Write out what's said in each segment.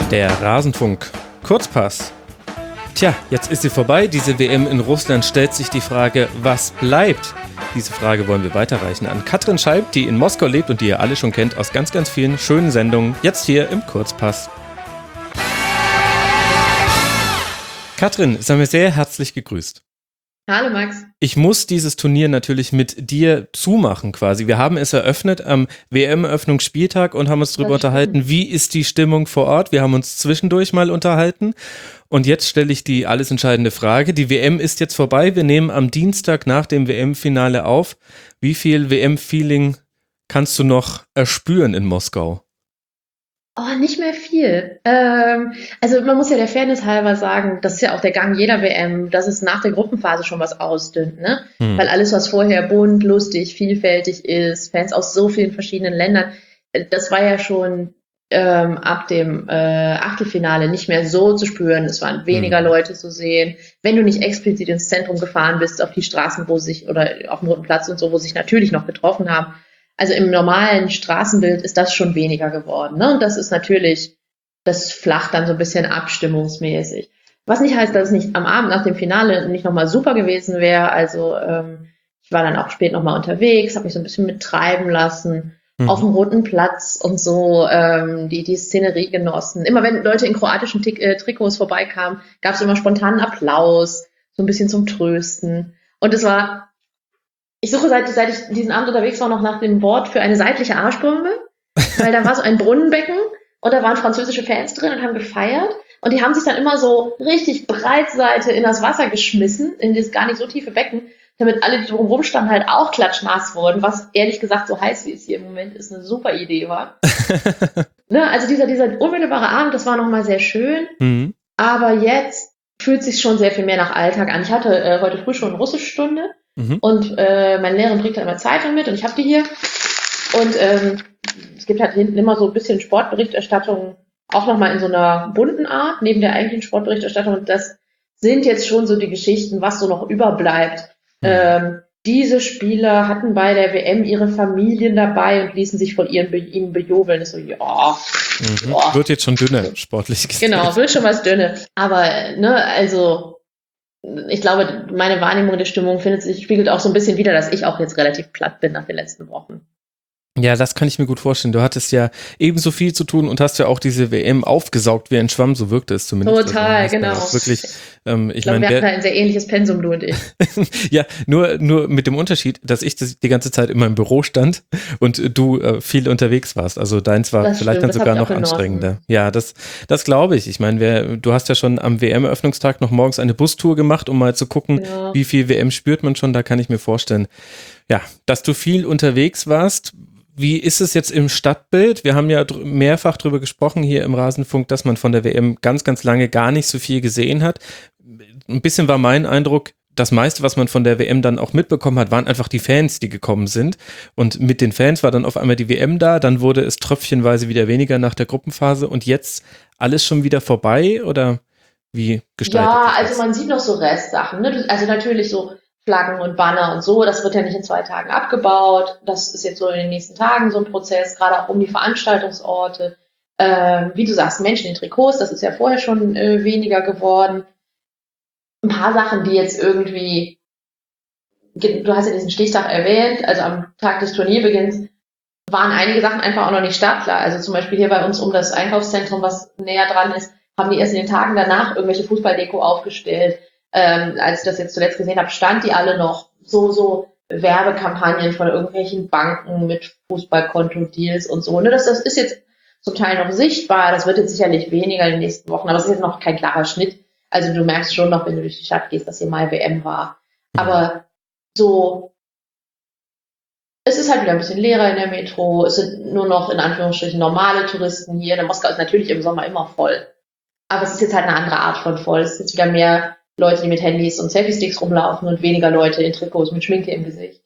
Der Rasenfunk Kurzpass. Tja, jetzt ist sie vorbei, diese WM in Russland. Stellt sich die Frage, was bleibt? Diese Frage wollen wir weiterreichen an Katrin Scheib, die in Moskau lebt und die ihr alle schon kennt aus ganz, ganz vielen schönen Sendungen. Jetzt hier im Kurzpass. Katrin, sei mir sehr herzlich gegrüßt. Hallo Max. Ich muss dieses Turnier natürlich mit dir zumachen quasi. Wir haben es eröffnet am WM-Eröffnungsspieltag und haben uns darüber unterhalten, wie ist die Stimmung vor Ort. Wir haben uns zwischendurch mal unterhalten und jetzt stelle ich die alles entscheidende Frage. Die WM ist jetzt vorbei. Wir nehmen am Dienstag nach dem WM-Finale auf. Wie viel WM-Feeling kannst du noch erspüren in Moskau? Oh, nicht mehr viel. Also man muss ja der Fairness halber sagen, das ist ja auch der Gang jeder WM, dass es nach der Gruppenphase schon was ausdünnt, ne? Weil alles, was vorher bunt, lustig, vielfältig ist, Fans aus so vielen verschiedenen Ländern, das war ja schon ab dem Achtelfinale nicht mehr so zu spüren. Es waren weniger Leute zu sehen. Wenn du nicht explizit ins Zentrum gefahren bist, auf die Straßen, wo sich, oder auf dem Roten Platz und so, wo sich natürlich noch getroffen haben. Also im normalen Straßenbild ist das schon weniger geworden, ne? Und das ist natürlich, das flacht dann so ein bisschen abstimmungsmäßig. Was nicht heißt, dass es nicht am Abend nach dem Finale nicht nochmal super gewesen wäre. Also ich war dann auch spät nochmal unterwegs, habe mich so ein bisschen mittreiben lassen, auf dem Roten Platz und so, die Szenerie genossen. Immer wenn Leute in kroatischen Trikots vorbeikamen, gab es immer spontanen Applaus, so ein bisschen zum Trösten. Und es war... Ich suche, seit ich diesen Abend unterwegs war, noch nach dem Wort für eine seitliche Arschbombe, weil da war so ein Brunnenbecken und da waren französische Fans drin und haben gefeiert und die haben sich dann immer so richtig breitseite in das Wasser geschmissen, in dieses gar nicht so tiefe Becken, damit alle, die drumherum standen, halt auch klatschnass wurden, was ehrlich gesagt so heiß wie es hier im Moment ist, eine super Idee war. Ne, also dieser unmittelbare Abend, das war nochmal sehr schön, aber jetzt fühlt es sich schon sehr viel mehr nach Alltag an. Ich hatte heute früh schon Russischstunde. Und meine Lehrerin bringt dann immer Zeitung mit und ich habe die hier. Und es gibt halt hinten immer so ein bisschen Sportberichterstattung, auch nochmal in so einer bunten Art, neben der eigentlichen Sportberichterstattung. Und das sind jetzt schon so die Geschichten, was so noch überbleibt. Diese Spieler hatten bei der WM ihre Familien dabei und ließen sich von ihnen bejubeln. Das so, ja. Wird jetzt schon dünner, sportlich gesehen. Genau, wird schon was dünner. Aber, ne, also... Ich glaube, meine Wahrnehmung der Stimmung spiegelt auch so ein bisschen wider, dass ich auch jetzt relativ platt bin nach den letzten Wochen. Ja, das kann ich mir gut vorstellen. Du hattest ja ebenso viel zu tun und hast ja auch diese WM aufgesaugt wie ein Schwamm, so wirkte es zumindest. Total, also, genau. Wirklich, ich glaube, wir hatten da ein sehr ähnliches Pensum, du und ich. Ja, nur mit dem Unterschied, dass ich die ganze Zeit in meinem Büro stand und du viel unterwegs warst. Also deins war das vielleicht dann sogar noch anstrengender. Ja, das glaube ich. Ich meine, du hast ja schon am WM-Eröffnungstag noch morgens eine Bustour gemacht, um mal zu gucken, wie viel WM spürt man schon. Da kann ich mir vorstellen, ja, dass du viel unterwegs warst. Wie ist es jetzt im Stadtbild? Wir haben ja mehrfach drüber gesprochen hier im Rasenfunk, dass man von der WM ganz, ganz lange gar nicht so viel gesehen hat. Ein bisschen war mein Eindruck, das meiste, was man von der WM dann auch mitbekommen hat, waren einfach die Fans, die gekommen sind. Und mit den Fans war dann auf einmal die WM da, dann wurde es tröpfchenweise wieder weniger nach der Gruppenphase und jetzt alles schon wieder vorbei oder wie gestaltet sich das? Ja, also man sieht noch so Restsachen, ne? Also natürlich so Flaggen und Banner und so, das wird ja nicht in 2 Tagen abgebaut. Das ist jetzt so in den nächsten Tagen so ein Prozess, gerade auch um die Veranstaltungsorte. Wie du sagst, Menschen in Trikots, das ist ja vorher schon weniger geworden. Ein paar Sachen, die jetzt irgendwie, du hast ja diesen Stichtag erwähnt, also am Tag des Turnierbeginns waren einige Sachen einfach auch noch nicht startklar. Also zum Beispiel hier bei uns um das Einkaufszentrum, was näher dran ist, haben die erst in den Tagen danach irgendwelche Fußballdeko aufgestellt. Als ich das jetzt zuletzt gesehen habe, stand die alle noch so Werbekampagnen von irgendwelchen Banken mit Fußballkonto-Deals und so. Ne, das ist jetzt zum Teil noch sichtbar, das wird jetzt sicherlich weniger in den nächsten Wochen, aber es ist jetzt noch kein klarer Schnitt. Also du merkst schon noch, wenn du durch die Stadt gehst, dass hier mal WM war. Aber so, es ist halt wieder ein bisschen leerer in der Metro, es sind nur noch in Anführungsstrichen normale Touristen hier. Der Moskau ist natürlich im Sommer immer voll. Aber es ist jetzt halt eine andere Art von voll. Es ist jetzt wieder mehr Leute, die mit Handys und Selfie-Sticks rumlaufen und weniger Leute in Trikots mit Schminke im Gesicht.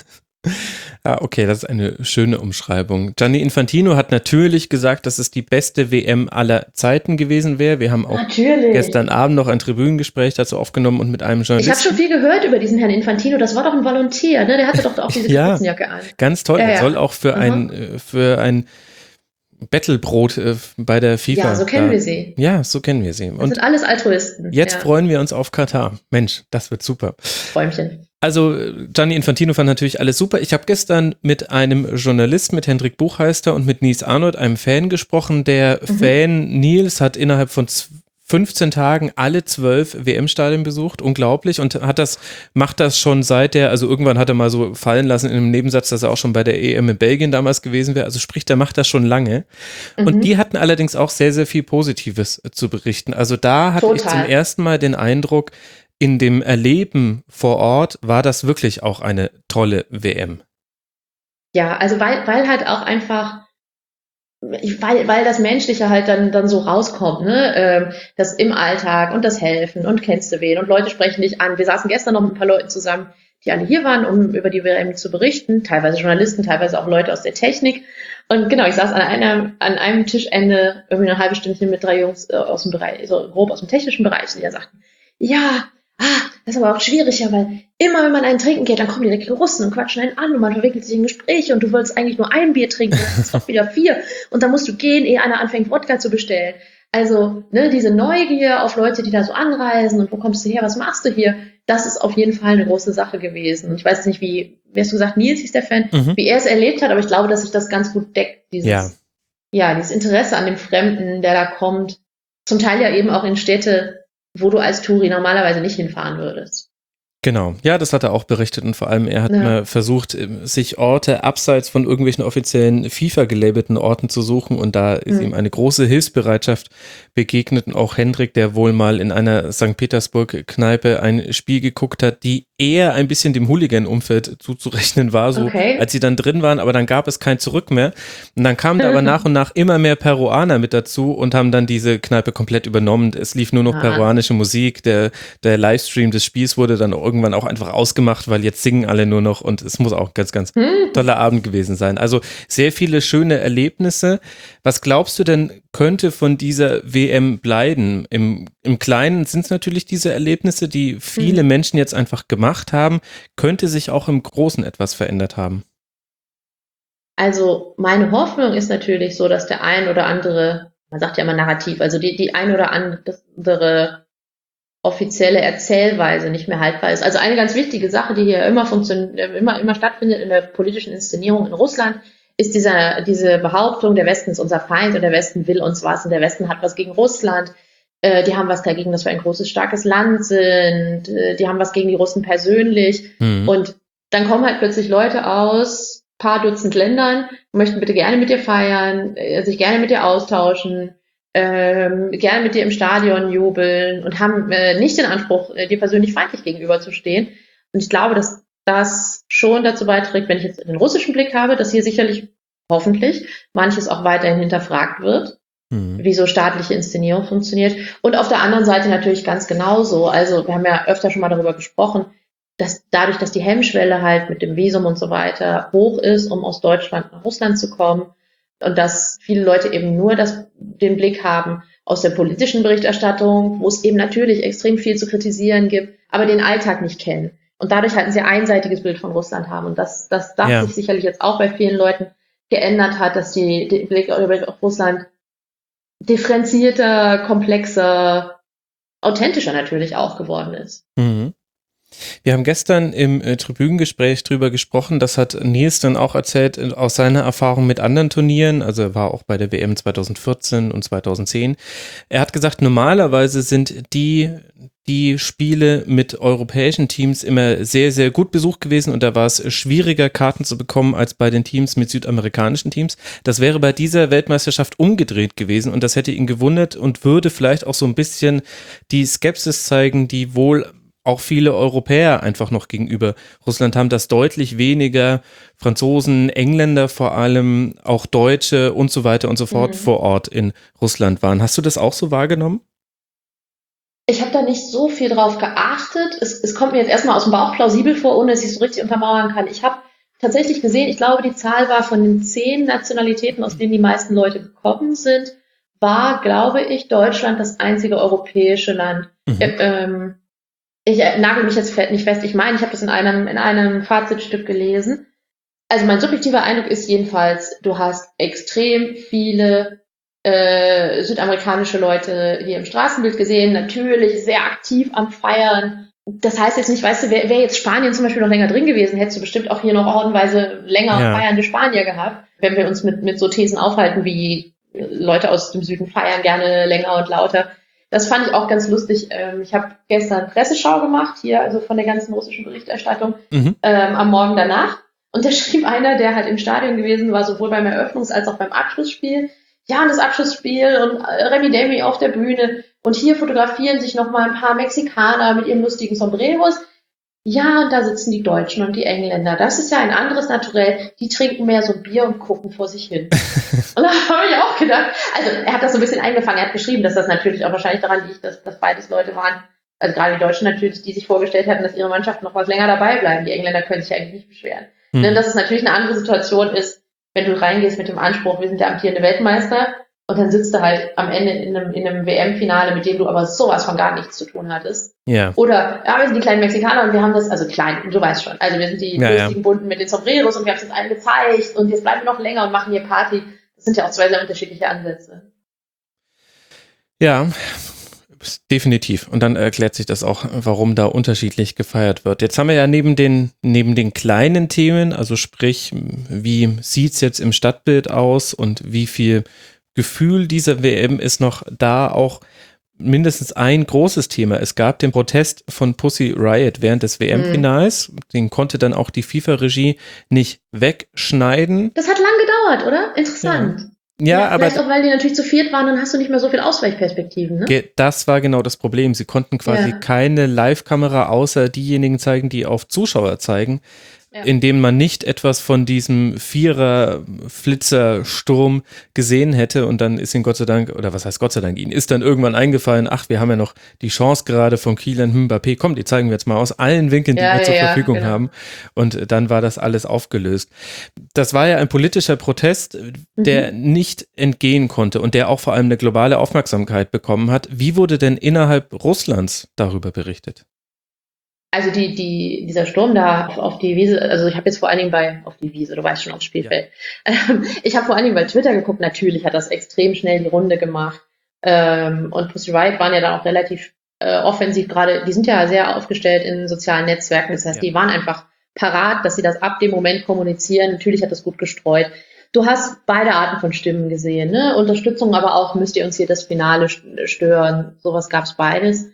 Ja, okay, das ist eine schöne Umschreibung. Gianni Infantino hat natürlich gesagt, dass es die beste WM aller Zeiten gewesen wäre. Wir haben auch gestern Abend noch ein Tribünengespräch dazu aufgenommen und mit einem Journalisten. Ich habe schon viel gehört über diesen Herrn Infantino. Das war doch ein Volontär, ne? Der hatte doch auch diese Kapuzenjacke an. Ganz toll. Er soll auch für ein Bettelbrot bei der FIFA. Ja, so kennen wir sie. Ja, so kennen wir sie. Das sind alles Altruisten. Jetzt freuen wir uns auf Katar. Mensch, das wird super. Träumchen. Also Gianni Infantino fand natürlich alles super. Ich habe gestern mit einem Journalist, mit Hendrik Buchheister und mit Niels Arnold, einem Fan, gesprochen. Der Fan Niels hat innerhalb von 15 Tagen alle 12 WM-Stadien besucht, unglaublich, und macht das schon also irgendwann hat er mal so fallen lassen in einem Nebensatz, dass er auch schon bei der EM in Belgien damals gewesen wäre, also sprich, der macht das schon lange. Und die hatten allerdings auch sehr, sehr viel Positives zu berichten. Also da hatte ich zum ersten Mal den Eindruck, in dem Erleben vor Ort war das wirklich auch eine tolle WM. Ja, also weil halt auch einfach weil das Menschliche halt dann so rauskommt, ne? Das im Alltag und das Helfen und kennst du wen und Leute sprechen dich an. Wir saßen gestern noch mit ein paar Leuten zusammen, die alle hier waren, um über die WM zu berichten, teilweise Journalisten, teilweise auch Leute aus der Technik. Und genau, ich saß an einem Tischende irgendwie eine halbe Stündchen mit 3 Jungs aus dem Bereich, so grob aus dem technischen Bereich, die ja sagten, ja, das ist aber auch schwieriger, weil immer, wenn man einen trinken geht, dann kommen direkt die Russen und quatschen einen an und man verwickelt sich in Gespräche und du wolltest eigentlich nur ein Bier trinken, dann ist doch wieder 4 und dann musst du gehen, ehe einer anfängt, Wodka zu bestellen. Also, ne, diese Neugier auf Leute, die da so anreisen und wo kommst du her, was machst du hier, das ist auf jeden Fall eine große Sache gewesen. Ich weiß jetzt nicht, wie hast du gesagt, Nils hieß der Fan, wie er es erlebt hat, aber ich glaube, dass sich das ganz gut deckt, dieses Interesse an dem Fremden, der da kommt, zum Teil ja eben auch in Städte, wo du als Touri normalerweise nicht hinfahren würdest. Genau, ja, das hat er auch berichtet und vor allem er hat mal versucht, sich Orte abseits von irgendwelchen offiziellen FIFA-gelabelten Orten zu suchen und da ist ihm eine große Hilfsbereitschaft begegnet und auch Hendrik, der wohl mal in einer St. Petersburg-Kneipe ein Spiel geguckt hat, die eher ein bisschen dem Hooligan-Umfeld zuzurechnen war, so als sie dann drin waren, aber dann gab es kein Zurück mehr und dann kamen da aber nach und nach immer mehr Peruaner mit dazu und haben dann diese Kneipe komplett übernommen. Es lief nur noch peruanische Musik, der Livestream des Spiels wurde dann irgendwann auch einfach ausgemacht, weil jetzt singen alle nur noch und es muss auch ein ganz, ganz toller Abend gewesen sein. Also sehr viele schöne Erlebnisse. Was glaubst du denn, könnte von dieser WM bleiben? Im Kleinen sind es natürlich diese Erlebnisse, die viele Menschen jetzt einfach gemacht haben. Könnte sich auch im Großen etwas verändert haben? Also meine Hoffnung ist natürlich so, dass der ein oder andere, man sagt ja immer Narrativ, also die ein oder andere offizielle Erzählweise nicht mehr haltbar ist. Also eine ganz wichtige Sache, die hier immer stattfindet in der politischen Inszenierung in Russland, ist diese Behauptung, der Westen ist unser Feind und der Westen will uns was und der Westen hat was gegen Russland. Die haben was dagegen, dass wir ein großes, starkes Land sind. Die haben was gegen die Russen persönlich. Und dann kommen halt plötzlich Leute aus paar Dutzend Ländern, möchten bitte gerne mit dir feiern, sich gerne mit dir austauschen, gerne mit dir im Stadion jubeln und haben nicht den Anspruch, dir persönlich feindlich gegenüberzustehen. Und ich glaube, dass das schon dazu beiträgt, wenn ich jetzt den russischen Blick habe, dass hier sicherlich, hoffentlich, manches auch weiterhin hinterfragt wird, wie so staatliche Inszenierung funktioniert. Und auf der anderen Seite natürlich ganz genauso. Also wir haben ja öfter schon mal darüber gesprochen, dass dadurch, dass die Hemmschwelle halt mit dem Visum und so weiter hoch ist, um aus Deutschland nach Russland zu kommen, und dass viele Leute eben nur den Blick haben aus der politischen Berichterstattung, wo es eben natürlich extrem viel zu kritisieren gibt, aber den Alltag nicht kennen. Und dadurch halt ein sehr einseitiges Bild von Russland haben. Und das sich sicherlich jetzt auch bei vielen Leuten geändert hat, dass der Blick auf Russland differenzierter, komplexer, authentischer natürlich auch geworden ist. Wir haben gestern im Tribünengespräch drüber gesprochen, das hat Nils dann auch erzählt aus seiner Erfahrung mit anderen Turnieren, also er war auch bei der WM 2014 und 2010. Er hat gesagt, normalerweise sind die Spiele mit europäischen Teams immer sehr, sehr gut besucht gewesen und da war es schwieriger, Karten zu bekommen als bei den Teams mit südamerikanischen Teams. Das wäre bei dieser Weltmeisterschaft umgedreht gewesen und das hätte ihn gewundert und würde vielleicht auch so ein bisschen die Skepsis zeigen, die wohl auch viele Europäer einfach noch gegenüber Russland haben, dass deutlich weniger Franzosen, Engländer vor allem, auch Deutsche und so weiter und so fort vor Ort in Russland waren. Hast du das auch so wahrgenommen? Ich habe da nicht so viel drauf geachtet. Es kommt mir jetzt erstmal aus dem Bauch plausibel vor, ohne dass ich es so richtig untermauern kann. Ich habe tatsächlich gesehen, ich glaube, die Zahl war von den 10 Nationalitäten, aus denen die meisten Leute gekommen sind, war, glaube ich, Deutschland das einzige europäische Land. Ich nagel mich jetzt nicht fest. Ich meine, ich habe das in einem Fazitstück gelesen. Also mein subjektiver Eindruck ist jedenfalls, du hast extrem viele südamerikanische Leute hier im Straßenbild gesehen, natürlich sehr aktiv am Feiern. Das heißt jetzt nicht, weißt du, wäre jetzt Spanien zum Beispiel noch länger drin gewesen, hättest du bestimmt auch hier noch ordenweise länger feiernde Spanier gehabt, wenn wir uns mit so Thesen aufhalten, wie Leute aus dem Süden feiern gerne länger und lauter. Das fand ich auch ganz lustig. Ich habe gestern Presseschau gemacht, hier also von der ganzen russischen Berichterstattung, am Morgen danach. Und da schrieb einer, der halt im Stadion gewesen war, sowohl beim Eröffnungs- als auch beim Abschlussspiel, ja, und das Abschlussspiel und Remi Demi auf der Bühne und hier fotografieren sich noch mal ein paar Mexikaner mit ihren lustigen Sombreros. Ja, und da sitzen die Deutschen und die Engländer. Das ist ja ein anderes Naturell. Die trinken mehr so Bier und gucken vor sich hin. Und da habe ich auch gedacht, also er hat das so ein bisschen eingefangen. Er hat geschrieben, dass das natürlich auch wahrscheinlich daran liegt, dass beides Leute waren, also gerade die Deutschen natürlich, die sich vorgestellt hatten, dass ihre Mannschaften noch was länger dabei bleiben. Die Engländer können sich eigentlich nicht beschweren. Denn dass es natürlich eine andere Situation ist, wenn du reingehst mit dem Anspruch, wir sind der amtierende Weltmeister, und dann sitzt du halt am Ende in einem WM-Finale, mit dem du aber sowas von gar nichts zu tun hattest. Ja. Oder, ja, wir sind die kleinen Mexikaner und wir haben das, also klein, du weißt schon, also wir sind die lustigen Bunten mit den Sombreros und wir haben es jetzt allen gezeigt und jetzt bleiben wir noch länger und machen hier Party. Das sind ja auch zwei sehr unterschiedliche Ansätze. Ja, definitiv. Und dann erklärt sich das auch, warum da unterschiedlich gefeiert wird. Jetzt haben wir ja neben den kleinen Themen, also sprich, wie sieht's jetzt im Stadtbild aus und wie viel Gefühl dieser WM ist noch da, auch mindestens ein großes Thema. Es gab den Protest von Pussy Riot während des WM-Finals. Den konnte dann auch die FIFA-Regie nicht wegschneiden. Das hat lang gedauert, oder? Interessant. Ja, aber vielleicht auch, weil die natürlich zu viert waren, dann hast du nicht mehr so viel Ausweichperspektiven, ne? Das war genau das Problem. Sie konnten quasi keine Live-Kamera außer diejenigen zeigen, die auf Zuschauer zeigen, indem man nicht etwas von diesem Vierer-Flitzer-Sturm gesehen hätte, und dann ist ihnen Gott sei Dank, oder was heißt Gott sei Dank, ihnen ist dann irgendwann eingefallen, ach, wir haben ja noch die Chance gerade von Kylian Mbappé, komm, die zeigen wir jetzt mal aus allen Winkeln, die wir zur Verfügung haben, und dann war das alles aufgelöst. Das war ja ein politischer Protest, der nicht entgehen konnte und der auch vor allem eine globale Aufmerksamkeit bekommen hat. Wie wurde denn innerhalb Russlands darüber berichtet? Also dieser Sturm da auf die Wiese, also ich habe jetzt vor allen Dingen auf die Wiese, du weißt schon, aufs Spielfeld. Ja. Ich habe vor allen Dingen bei Twitter geguckt, natürlich hat das extrem schnell die Runde gemacht. Und Pussy Riot waren ja dann auch relativ offensiv gerade, die sind ja sehr aufgestellt in sozialen Netzwerken, das heißt, die waren einfach parat, dass sie das ab dem Moment kommunizieren. Natürlich hat das gut gestreut. Du hast beide Arten von Stimmen gesehen, ne? Unterstützung, aber auch, müsst ihr uns hier das Finale stören, sowas gab's beides.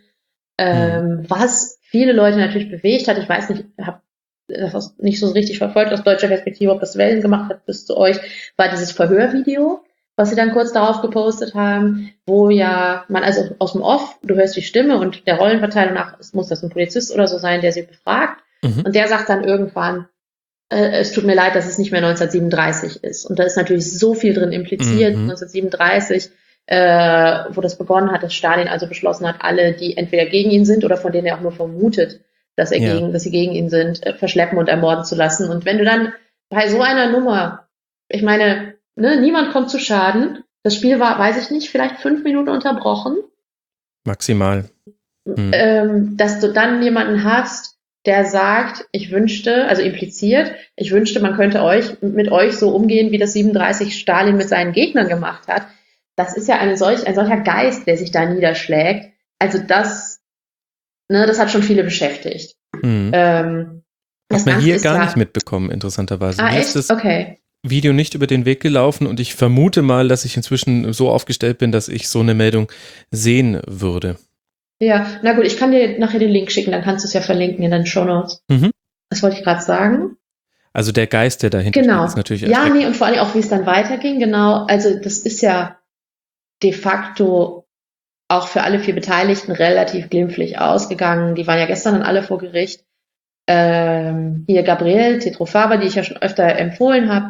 Was viele Leute natürlich bewegt hat, ich weiß nicht, habe das nicht so richtig verfolgt aus deutscher Perspektive, ob das Wellen gemacht hat bis zu euch, war dieses Verhörvideo, was sie dann kurz darauf gepostet haben, wo ja man also aus dem Off, du hörst die Stimme und der Rollenverteilung nach, muss das ein Polizist oder so sein, der sie befragt, und der sagt dann irgendwann, es tut mir leid, dass es nicht mehr 1937 ist. Und da ist natürlich so viel drin impliziert, 1937, wo das begonnen hat, dass Stalin also beschlossen hat, alle, die entweder gegen ihn sind oder von denen er auch nur vermutet, dass sie gegen ihn sind, verschleppen und ermorden zu lassen. Und wenn du dann bei so einer Nummer, ich meine, ne, niemand kommt zu Schaden, das Spiel war, weiß ich nicht, vielleicht 5 Minuten unterbrochen. Maximal. Dass du dann jemanden hast, der sagt, ich wünschte, man könnte mit euch so umgehen, wie das 37 Stalin mit seinen Gegnern gemacht hat. Das ist ja ein solcher Geist, der sich da niederschlägt. Also das hat schon viele beschäftigt. Hat man hier gar nicht mitbekommen, interessanterweise. Mir ist das Video nicht über den Weg gelaufen und ich vermute mal, dass ich inzwischen so aufgestellt bin, dass ich so eine Meldung sehen würde. Ja, na gut, ich kann dir nachher den Link schicken, dann kannst du es ja verlinken in deinen Shownotes. Das wollte ich gerade sagen. Also der Geist, der dahinter steht, ist natürlich erschreckend. Ja, nee, und vor allem auch, wie es dann weiterging, genau. Also das ist ja de facto auch für alle 4 Beteiligten relativ glimpflich ausgegangen. Die waren ja gestern dann alle vor Gericht. Hier Gabriel Tetrofaba, die ich ja schon öfter empfohlen habe,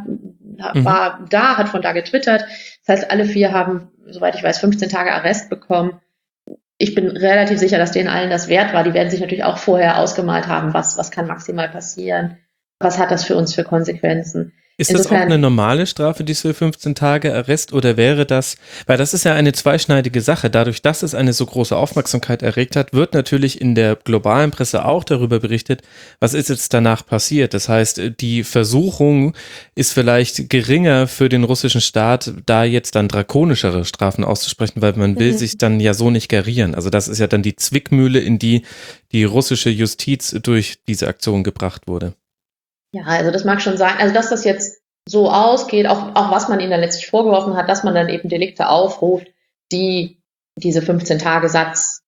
hat von da getwittert. Das heißt, alle 4 haben, soweit ich weiß, 15 Tage Arrest bekommen. Ich bin relativ sicher, dass denen allen das wert war. Die werden sich natürlich auch vorher ausgemalt haben, was kann maximal passieren. Was hat das für uns für Konsequenzen? Ist das auch eine normale Strafe, diese 15 Tage Arrest, oder wäre das, weil das ist ja eine zweischneidige Sache, dadurch, dass es eine so große Aufmerksamkeit erregt hat, wird natürlich in der globalen Presse auch darüber berichtet, was ist jetzt danach passiert. Das heißt, die Versuchung ist vielleicht geringer für den russischen Staat, da jetzt dann drakonischere Strafen auszusprechen, weil man will sich dann ja so nicht garieren. Also das ist ja dann die Zwickmühle, in die die russische Justiz durch diese Aktion gebracht wurde. Ja, also das mag schon sein. Also dass das jetzt so ausgeht, auch was man ihnen dann letztlich vorgeworfen hat, dass man dann eben Delikte aufruft, die diesen 15-Tage-Satz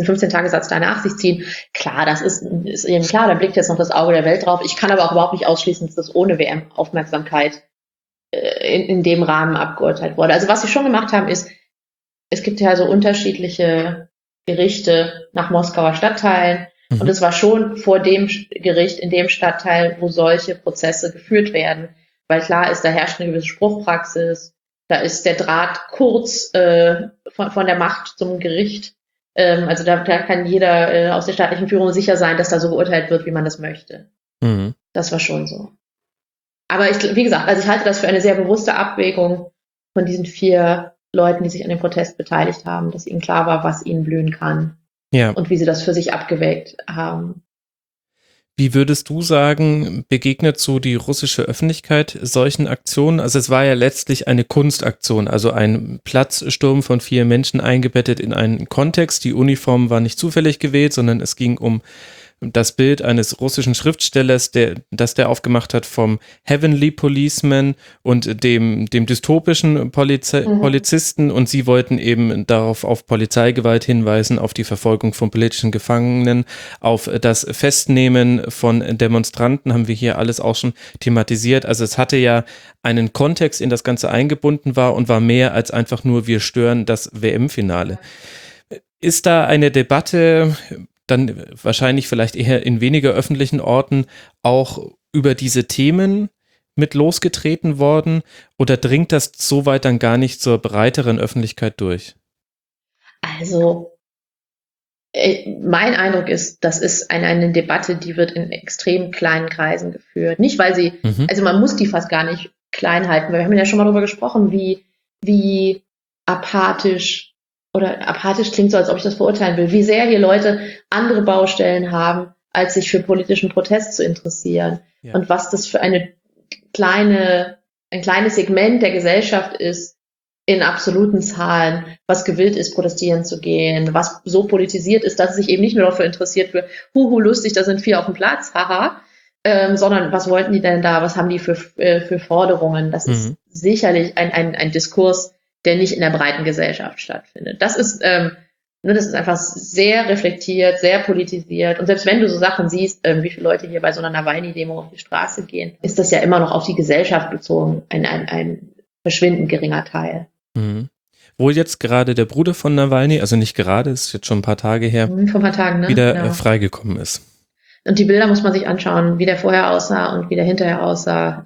da nach sich ziehen. Klar, das ist eben klar, da blickt jetzt noch das Auge der Welt drauf. Ich kann aber auch überhaupt nicht ausschließen, dass das ohne WM-Aufmerksamkeit in dem Rahmen abgeurteilt wurde. Also was sie schon gemacht haben, ist, es gibt ja so unterschiedliche Gerichte nach Moskauer Stadtteilen. Und es war schon vor dem Gericht in dem Stadtteil, wo solche Prozesse geführt werden. Weil klar ist, da herrscht eine gewisse Spruchpraxis, da ist der Draht kurz von der Macht zum Gericht. Also da kann jeder aus der staatlichen Führung sicher sein, dass da so geurteilt wird, wie man das möchte. Mhm. Das war schon so. Aber wie gesagt, also ich halte das für eine sehr bewusste Abwägung von diesen 4 Leuten, die sich an dem Protest beteiligt haben, dass ihnen klar war, was ihnen blühen kann. Ja. Und wie sie das für sich abgewägt haben. Wie würdest du sagen, begegnet so die russische Öffentlichkeit solchen Aktionen? Also es war ja letztlich eine Kunstaktion, also ein Platzsturm von 4 Menschen eingebettet in einen Kontext. Die Uniform war nicht zufällig gewählt, sondern es ging um das Bild eines russischen Schriftstellers, das der aufgemacht hat vom Heavenly Policeman und dem dystopischen Polizisten, und sie wollten eben darauf auf Polizeigewalt hinweisen, auf die Verfolgung von politischen Gefangenen, auf das Festnehmen von Demonstranten, haben wir hier alles auch schon thematisiert. Also es hatte ja einen Kontext, in das Ganze eingebunden war und war mehr als einfach nur, wir stören das WM-Finale. Ist da eine Debatte, dann wahrscheinlich vielleicht eher in weniger öffentlichen Orten, auch über diese Themen mit losgetreten worden, oder dringt das so weit dann gar nicht zur breiteren Öffentlichkeit durch? Also mein Eindruck ist, das ist eine Debatte, die wird in extrem kleinen Kreisen geführt. Nicht, weil sie, also man muss die fast gar nicht klein halten, weil wir haben ja schon mal darüber gesprochen, wie apathisch klingt so, als ob ich das verurteilen will, wie sehr hier Leute andere Baustellen haben, als sich für politischen Protest zu interessieren. Ja. Und was das für ein kleines Segment der Gesellschaft ist, in absoluten Zahlen, was gewillt ist, protestieren zu gehen, was so politisiert ist, dass es sich eben nicht nur dafür interessiert für, lustig, da sind 4 auf dem Platz, haha, sondern was wollten die denn da, was haben die für Forderungen? Das ist sicherlich ein Diskurs, der nicht in der breiten Gesellschaft stattfindet. Das ist einfach sehr reflektiert, sehr politisiert. Und selbst wenn du so Sachen siehst, wie viele Leute hier bei so einer Nawalny-Demo auf die Straße gehen, ist das ja immer noch auf die Gesellschaft bezogen ein verschwindend geringer Teil. Mhm. Wo jetzt gerade der Bruder von Nawalny, also nicht gerade, ist jetzt schon ein paar Tage her, vor ein paar Tagen, ne? wieder freigekommen ist. Und die Bilder muss man sich anschauen, wie der vorher aussah und wie der hinterher aussah.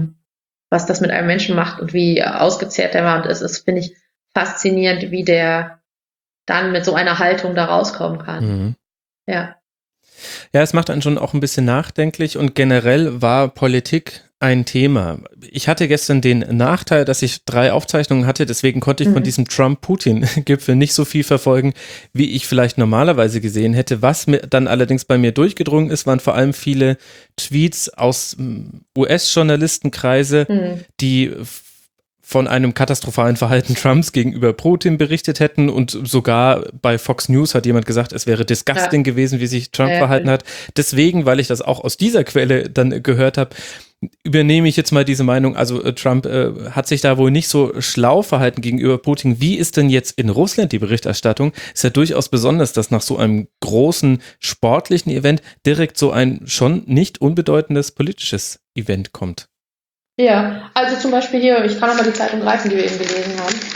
Was das mit einem Menschen macht und wie ausgezehrt der war. Und es ist, finde ich, faszinierend, wie der dann mit so einer Haltung da rauskommen kann. Ja. Ja, es macht einen schon auch ein bisschen nachdenklich, und generell war Politik ein Thema. Ich hatte gestern den Nachteil, dass ich 3 Aufzeichnungen hatte, deswegen konnte ich von diesem Trump-Putin-Gipfel nicht so viel verfolgen, wie ich vielleicht normalerweise gesehen hätte. Was mir dann allerdings bei mir durchgedrungen ist, waren vor allem viele Tweets aus US-Journalistenkreise, die von einem katastrophalen Verhalten Trumps gegenüber Putin berichtet hätten, und sogar bei Fox News hat jemand gesagt, es wäre disgusting gewesen, wie sich Trump verhalten hat. Deswegen, weil ich das auch aus dieser Quelle dann gehört habe, übernehme ich jetzt mal diese Meinung. Also Trump hat sich da wohl nicht so schlau verhalten gegenüber Putin. Wie ist denn jetzt in Russland die Berichterstattung? Ist ja durchaus besonders, dass nach so einem großen sportlichen Event direkt so ein schon nicht unbedeutendes politisches Event kommt. Ja, also zum Beispiel hier, ich kann nochmal die Zeitung greifen, die wir eben gelesen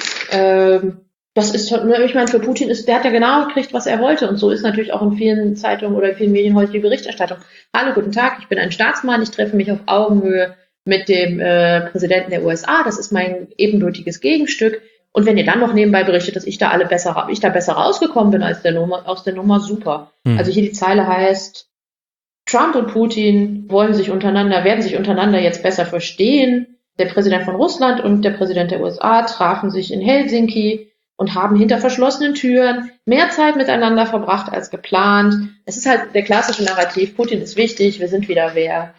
haben. Das ist, ich meine, für Putin der hat ja genau gekriegt, was er wollte. Und so ist natürlich auch in vielen Zeitungen oder in vielen Medien heute die Berichterstattung. Hallo, guten Tag, ich bin ein Staatsmann, ich treffe mich auf Augenhöhe mit dem Präsidenten der USA. Das ist mein ebenbürtiges Gegenstück. Und wenn ihr dann noch nebenbei berichtet, dass ich da besser rausgekommen bin aus der Nummer, super. Also hier die Zeile heißt, Trump und Putin werden sich untereinander jetzt besser verstehen. Der Präsident von Russland und der Präsident der USA trafen sich in Helsinki und haben hinter verschlossenen Türen mehr Zeit miteinander verbracht als geplant. Es ist halt der klassische Narrativ, Putin ist wichtig, wir sind wieder wer.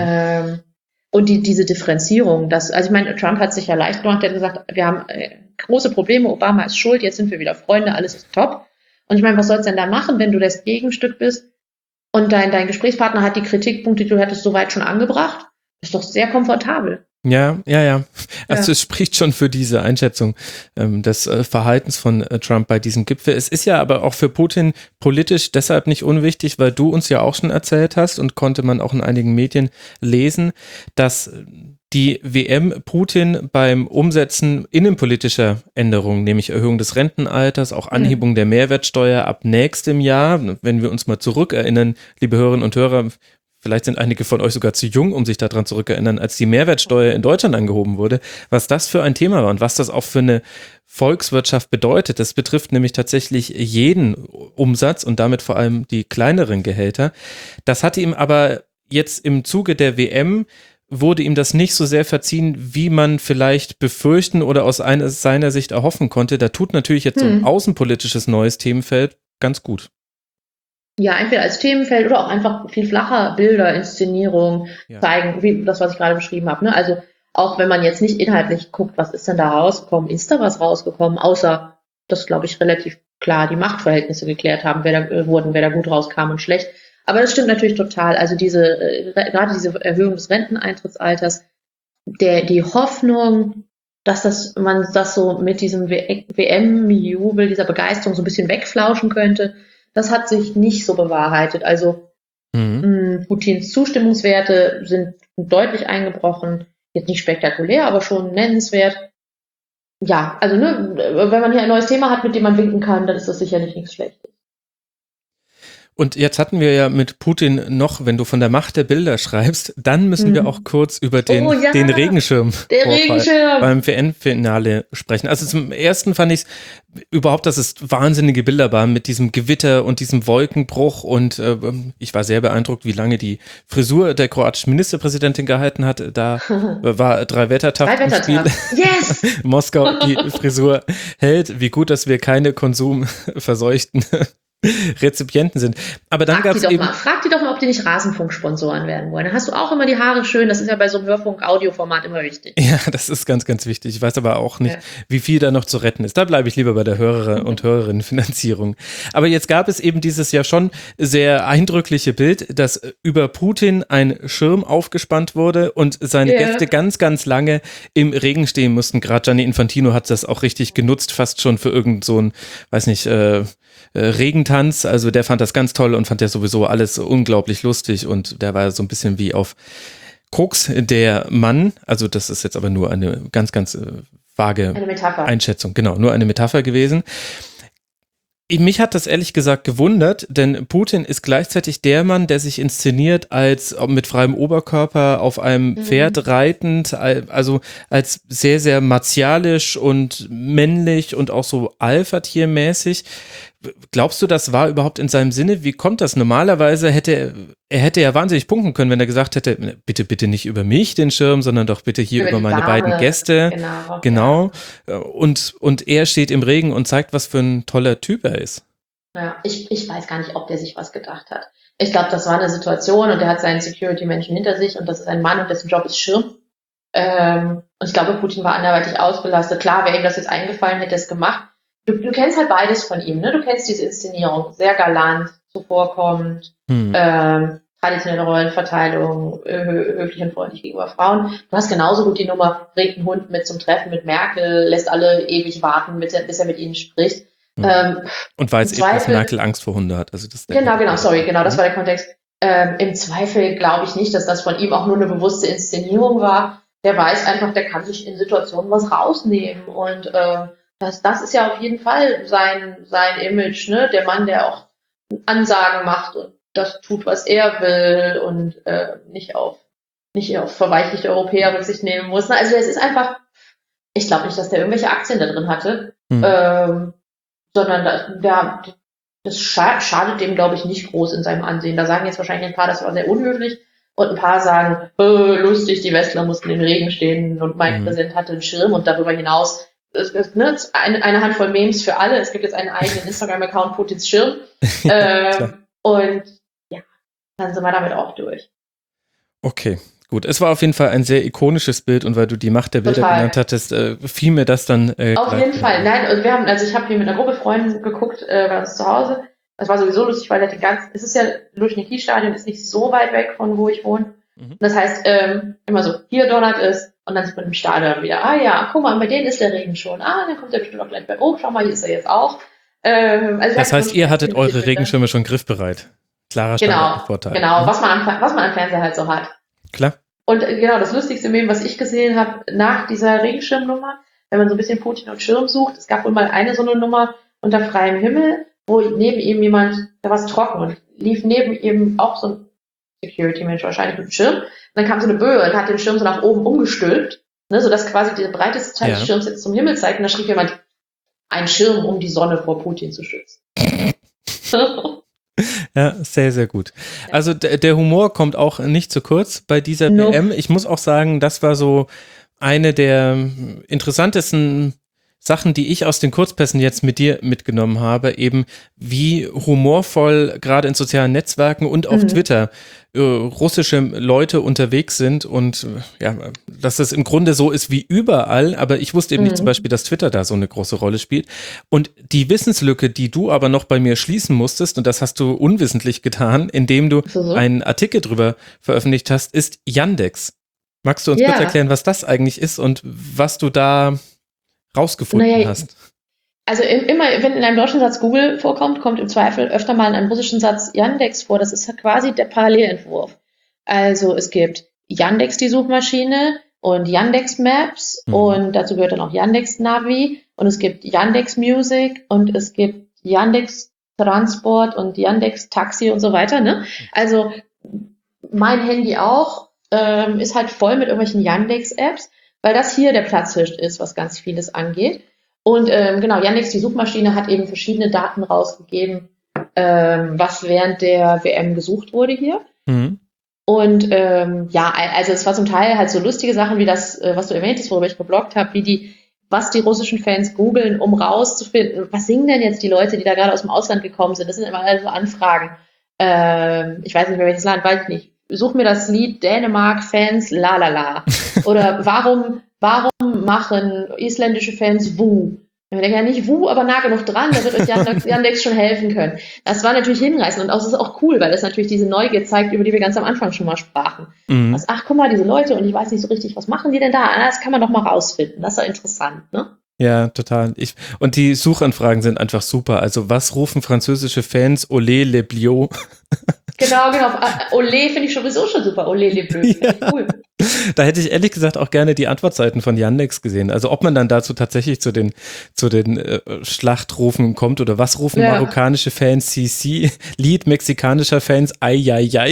Und diese Differenzierung, also ich meine, Trump hat sich ja leicht gemacht, der hat gesagt, wir haben große Probleme, Obama ist schuld, jetzt sind wir wieder Freunde, alles ist top. Und ich meine, was soll's denn da machen, wenn du das Gegenstück bist und dein Gesprächspartner hat die Kritikpunkte, die du hattest, soweit schon angebracht? Ist doch sehr komfortabel. Ja. Also es spricht schon für diese Einschätzung des Verhaltens von Trump bei diesem Gipfel. Es ist ja aber auch für Putin politisch deshalb nicht unwichtig, weil du uns ja auch schon erzählt hast und konnte man auch in einigen Medien lesen, dass die WM Putin beim Umsetzen innenpolitischer Änderungen, nämlich Erhöhung des Rentenalters, auch Anhebung der Mehrwertsteuer ab nächstem Jahr, wenn wir uns mal zurückerinnern, liebe Hörerinnen und Hörer, vielleicht sind einige von euch sogar zu jung, um sich daran zurückerinnern, als die Mehrwertsteuer in Deutschland angehoben wurde, was das für ein Thema war und was das auch für eine Volkswirtschaft bedeutet. Das betrifft nämlich tatsächlich jeden Umsatz und damit vor allem die kleineren Gehälter. Das hatte ihm aber jetzt im Zuge der WM wurde ihm das nicht so sehr verziehen, wie man vielleicht befürchten oder aus seiner Sicht erhoffen konnte. Da tut natürlich jetzt so ein außenpolitisches neues Themenfeld ganz gut. Ja, entweder als Themenfeld oder auch einfach viel flacher Bilder, Inszenierung zeigen, wie das, was ich gerade beschrieben habe. Ne? Also auch wenn man jetzt nicht inhaltlich guckt, was ist denn da rausgekommen, ist da was rausgekommen, außer, dass, glaube ich, relativ klar die Machtverhältnisse geklärt haben, wer da gut rauskam und schlecht. Aber das stimmt natürlich total. Also gerade diese Erhöhung des Renteneintrittsalters, die Hoffnung, dass man das so mit diesem WM-Jubel, dieser Begeisterung so ein bisschen wegflauschen könnte, das hat sich nicht so bewahrheitet. Also Putins Zustimmungswerte sind deutlich eingebrochen. Jetzt nicht spektakulär, aber schon nennenswert. Ja, also wenn man hier ein neues Thema hat, mit dem man winken kann, dann ist das sicherlich nichts Schlechtes. Und jetzt hatten wir ja mit Putin noch, wenn du von der Macht der Bilder schreibst, dann müssen wir auch kurz über den Regenschirm beim WM-Finale sprechen. Also zum ersten fand ich es überhaupt, dass es wahnsinnige Bilder waren mit diesem Gewitter und diesem Wolkenbruch und ich war sehr beeindruckt, wie lange die Frisur der kroatischen Ministerpräsidentin gehalten hat. Da war Drei-Wettertag im Spiel. Yes! Moskau die Frisur hält. Wie gut, dass wir keine konsumverseuchten Rezipienten sind. Aber dann gab es eben... Frag die doch mal, ob die nicht Rasenfunk-Sponsoren werden wollen. Dann hast du auch immer die Haare schön. Das ist ja bei so einem Hörfunk-Audioformat immer wichtig. Ja, das ist ganz, ganz wichtig. Ich weiß aber auch nicht, wie viel da noch zu retten ist. Da bleibe ich lieber bei der Hörer- und Hörerinnenfinanzierung. Aber jetzt gab es eben dieses ja schon sehr eindrückliche Bild, dass über Putin ein Schirm aufgespannt wurde und seine Gäste ganz, ganz lange im Regen stehen mussten. Gerade Gianni Infantino hat das auch richtig genutzt, fast schon für irgend so ein, weiß nicht, Regentanz, also der fand das ganz toll und fand ja sowieso alles unglaublich lustig und der war so ein bisschen wie auf Koks, der Mann, also das ist jetzt aber nur eine ganz, ganz vage Einschätzung, genau, nur eine Metapher gewesen. Mich hat das ehrlich gesagt gewundert, denn Putin ist gleichzeitig der Mann, der sich inszeniert als mit freiem Oberkörper auf einem Pferd reitend, also als sehr, sehr martialisch und männlich und auch so Alpha-Tier-mäßig. Glaubst du, das war überhaupt in seinem Sinne? Wie kommt das? Normalerweise hätte er ja wahnsinnig punkten können, wenn er gesagt hätte, bitte, bitte nicht über mich den Schirm, sondern doch bitte hier über meine beiden Gäste. Genau. Und er steht im Regen und zeigt, was für ein toller Typ er ist. Ja, ich weiß gar nicht, ob der sich was gedacht hat. Ich glaube, das war eine Situation und der hat seinen Security-Menschen hinter sich und das ist ein Mann und dessen Job ist Schirm. Und ich glaube, Putin war anderweitig ausgelastet. Klar, wäre ihm das jetzt eingefallen, hätte er es gemacht. Du kennst halt beides von ihm, ne? Du kennst diese Inszenierung, sehr galant, zuvorkommend, traditionelle Rollenverteilung, höflich und freundlich gegenüber Frauen. Du hast genauso gut die Nummer, bringt einen Hund mit zum Treffen mit Merkel, lässt alle ewig warten, bis er mit ihnen spricht. Und weiß eben, dass Merkel Angst vor Hunde hat. Also das das war der Kontext. Im Zweifel glaube ich nicht, dass das von ihm auch nur eine bewusste Inszenierung war. Der weiß einfach, der kann sich in Situationen was rausnehmen und das ist ja auf jeden Fall sein Image, ne? Der Mann, der auch Ansagen macht und das tut, was er will und nicht auf verweichlichte Europäer Rücksicht nehmen muss. Also es ist einfach, ich glaube nicht, dass der irgendwelche Aktien da drin hatte, sondern das schadet dem, glaube ich, nicht groß in seinem Ansehen. Da sagen jetzt wahrscheinlich ein paar, das war sehr unhöflich. Und ein paar sagen, lustig, die Westler mussten im Regen stehen und mein Präsident hatte einen Schirm und darüber hinaus eine Handvoll Memes für alle. Es gibt jetzt einen eigenen Instagram-Account, Putins Schirm. Und ja, dann sind wir damit auch durch. Okay, gut. Es war auf jeden Fall ein sehr ikonisches Bild und weil du die Macht der Bilder genannt hattest, fiel mir das dann auf jeden Fall. Nein, also ich habe hier mit einer Gruppe Freunden geguckt bei uns zu Hause. Das war sowieso lustig, weil es ist ja, Luschniki-Stadion ist nicht so weit weg von wo ich wohne. Das heißt, immer so, hier donnert es und dann sieht man im Stadion wieder, guck mal, bei denen ist der Regen schon. Dann kommt der bestimmt auch gleich bei, schau mal, hier ist er jetzt auch. Also das heißt, ihr hattet eure Regenschirme schon griffbereit. Klarer Standardvorteil. Genau, was man am Fernseher halt so hat. Klar. Und genau, das lustigste Meme, was ich gesehen habe nach dieser Regenschirmnummer, wenn man so ein bisschen Putin und Schirm sucht, es gab wohl mal eine so eine Nummer unter freiem Himmel, wo neben ihm jemand, da war es trocken und lief neben ihm auch so ein Security-Mensch wahrscheinlich mit dem Schirm. Und dann kam so eine Böe und hat den Schirm so nach oben umgestülpt, ne, sodass quasi der breiteste Teil des Schirms jetzt zum Himmel zeigt. Und da schrieb jemand, ein Schirm, um die Sonne vor Putin zu schützen. Ja, sehr, sehr gut. Also der Humor kommt auch nicht zu kurz bei dieser WM. Ich muss auch sagen, das war so eine der interessantesten Sachen, die ich aus den Kurzpässen jetzt mit dir mitgenommen habe, eben wie humorvoll gerade in sozialen Netzwerken und auf Twitter russische Leute unterwegs sind und ja, dass das im Grunde so ist wie überall, aber ich wusste eben nicht zum Beispiel, dass Twitter da so eine große Rolle spielt. Und die Wissenslücke, die du aber noch bei mir schließen musstest, und das hast du unwissentlich getan, indem du einen Artikel drüber veröffentlicht hast, ist Yandex. Magst du uns kurz erklären, was das eigentlich ist und was du da rausgefunden hast? Also immer, wenn in einem deutschen Satz Google vorkommt, kommt im Zweifel öfter mal in einem russischen Satz Yandex vor. Das ist ja quasi der Parallelentwurf. Also es gibt Yandex, die Suchmaschine, und Yandex Maps und dazu gehört dann auch Yandex Navi und es gibt Yandex Music und es gibt Yandex Transport und Yandex Taxi und so weiter. Ne? Also mein Handy auch ist halt voll mit irgendwelchen Yandex-Apps, weil das hier der Platzhirsch ist, was ganz vieles angeht. Und genau, Yandex, die Suchmaschine, hat eben verschiedene Daten rausgegeben, was während der WM gesucht wurde hier. Und also es war zum Teil halt so lustige Sachen wie das, was du erwähnt hast, worüber ich gebloggt habe, was die russischen Fans googeln, um rauszufinden, was singen denn jetzt die Leute, die da gerade aus dem Ausland gekommen sind. Das sind immer alle so Anfragen. Ich weiß nicht mehr, welches Land, weiß ich nicht. Such mir das Lied Dänemark-Fans la la la. Oder warum machen isländische Fans Wu? Ich denke ja nicht Wu, aber nah genug dran, da wird euch Yandex schon helfen können. Das war natürlich hinreißend und auch, das ist auch cool, weil das natürlich diese Neugier zeigt, über die wir ganz am Anfang schon mal sprachen. Ach, guck mal, diese Leute und ich weiß nicht so richtig, was machen die denn da? Das kann man doch mal rausfinden. Das ist ja interessant, ne? Ja, total. Und die Suchanfragen sind einfach super. Also was rufen französische Fans? Olé le Blio. Genau. Olé finde ich sowieso schon super. Olé le Bleu, finde ich cool. Da hätte ich ehrlich gesagt auch gerne die Antwortseiten von Yandex gesehen. Also ob man dann dazu tatsächlich zu den Schlachtrufen kommt oder was rufen marokkanische Fans CC, Lied mexikanischer Fans Ai.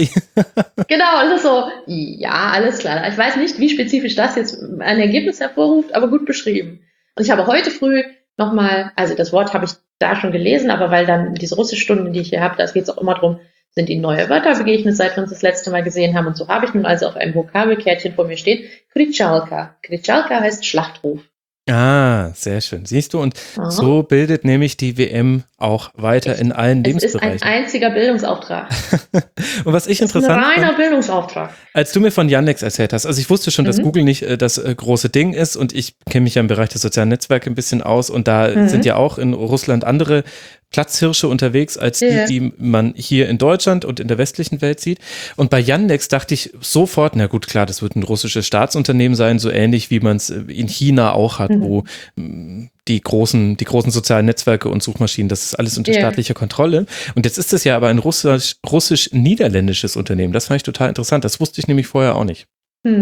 Genau, und das ist so, ja, alles klar. Ich weiß nicht, wie spezifisch das jetzt ein Ergebnis hervorruft, aber gut beschrieben. Und ich habe heute früh nochmal, also das Wort habe ich da schon gelesen, aber weil dann diese Russischstunden, die ich hier habe, da geht es auch immer drum, sind ihnen neue Wörter begegnet, seit wir uns das letzte Mal gesehen haben. Und so habe ich nun also auf einem Vokabelkärtchen vor mir stehen, Kritschalka. Kritschalka heißt Schlachtruf. Ah, sehr schön. Siehst du, und so bildet nämlich die WM auch weiter in allen Lebensbereichen. Es ist ein einziger Bildungsauftrag. Und was ich interessant fand, ein reiner Bildungsauftrag. Als du mir von Yandex erzählt hast, also ich wusste schon, dass Google nicht das große Ding ist und ich kenne mich ja im Bereich der sozialen Netzwerke ein bisschen aus und da sind ja auch in Russland andere Platzhirsche unterwegs als die man hier in Deutschland und in der westlichen Welt sieht. Und bei Yandex dachte ich sofort, na gut, klar, das wird ein russisches Staatsunternehmen sein, so ähnlich wie man es in China auch hat, wo die großen sozialen Netzwerke und Suchmaschinen, das ist alles unter staatlicher Kontrolle. Und jetzt ist es ja aber ein russisch-niederländisches Unternehmen. Das fand ich total interessant. Das wusste ich nämlich vorher auch nicht.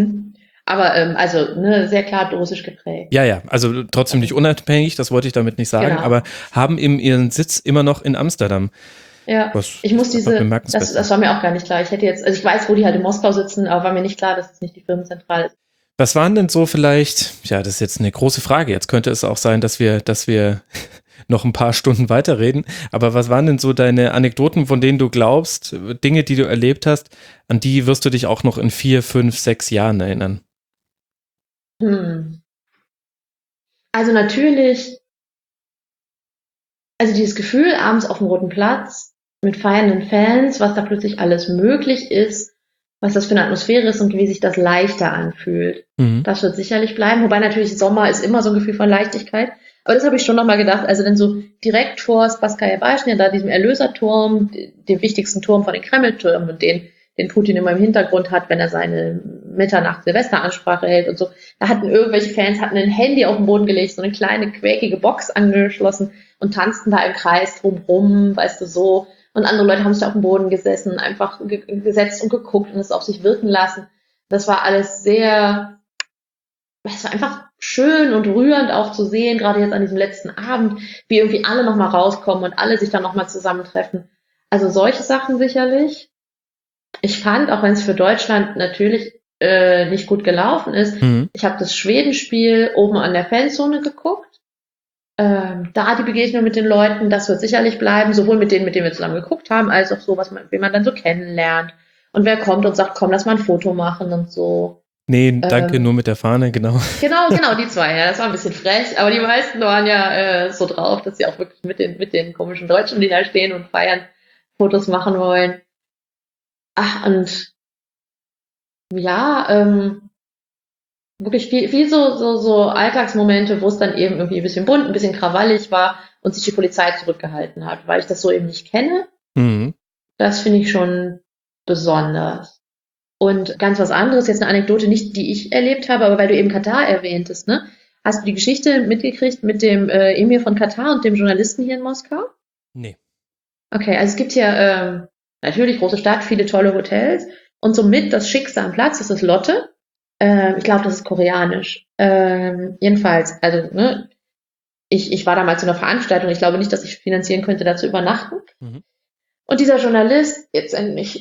Aber sehr klar russisch geprägt. Ja, also trotzdem nicht unabhängig, das wollte ich damit nicht sagen, aber haben eben ihren Sitz immer noch in Amsterdam. Ja, ich muss das war mir auch gar nicht klar. Ich weiß, wo die halt in Moskau sitzen, aber war mir nicht klar, dass es nicht die Firmenzentrale ist. Was waren denn so vielleicht, ja, das ist jetzt eine große Frage, jetzt könnte es auch sein, dass wir noch ein paar Stunden weiterreden. Aber was waren denn so deine Anekdoten, von denen du glaubst, Dinge, die du erlebt hast, an die wirst du dich auch noch in 4, 5, 6 Jahren erinnern? Also natürlich, also dieses Gefühl abends auf dem Roten Platz mit feiernden Fans, was da plötzlich alles möglich ist, was das für eine Atmosphäre ist und wie sich das leichter anfühlt. Das wird sicherlich bleiben. Wobei natürlich Sommer ist immer so ein Gefühl von Leichtigkeit. Aber das habe ich schon nochmal gedacht. Also dann so direkt vor Spasskaya Baschnia, da diesem Erlöserturm, dem wichtigsten Turm von den Kremltürmen und den Putin immer im Hintergrund hat, wenn er seine Mitternacht-Silvesteransprache hält und so. Da hatten irgendwelche Fans ein Handy auf den Boden gelegt, so eine kleine quäkige Box angeschlossen und tanzten da im Kreis drumrum, weißt du, so. Und andere Leute haben sich auf dem Boden gesessen, einfach gesetzt und geguckt und es auf sich wirken lassen. Das war alles es war einfach schön und rührend auch zu sehen, gerade jetzt an diesem letzten Abend, wie irgendwie alle nochmal rauskommen und alle sich dann nochmal zusammentreffen. Also solche Sachen sicherlich. Ich fand, auch wenn es für Deutschland natürlich nicht gut gelaufen ist, ich habe das Schwedenspiel oben an der Fanzone geguckt. Da die Begegnung mit den Leuten, das wird sicherlich bleiben, sowohl mit denen wir zusammen geguckt haben, als auch so, wen man dann so kennenlernt. Und wer kommt und sagt, komm, lass mal ein Foto machen und so. Nee, danke, nur mit der Fahne, genau. Genau, die zwei, ja, das war ein bisschen frech, aber die meisten waren ja so drauf, dass sie auch wirklich mit den komischen Deutschen, die da stehen und feiern, Fotos machen wollen. Ach, und ja, wirklich viel so Alltagsmomente, wo es dann eben irgendwie ein bisschen bunt, ein bisschen krawallig war und sich die Polizei zurückgehalten hat, weil ich das so eben nicht kenne. Das finde ich schon besonders. Und ganz was anderes, jetzt eine Anekdote, nicht die ich erlebt habe, aber weil du eben Katar erwähntest, ne? Hast du die Geschichte mitgekriegt mit dem Emir von Katar und dem Journalisten hier in Moskau? Nee. Okay, also es gibt hier natürlich große Stadt, viele tolle Hotels und somit das Schickste am Platz ist das Lotte. Ich glaube, das ist koreanisch. Jedenfalls, also, ne, ich war damals in einer Veranstaltung, ich glaube nicht, dass ich finanzieren könnte, da zu übernachten. Und dieser Journalist, ich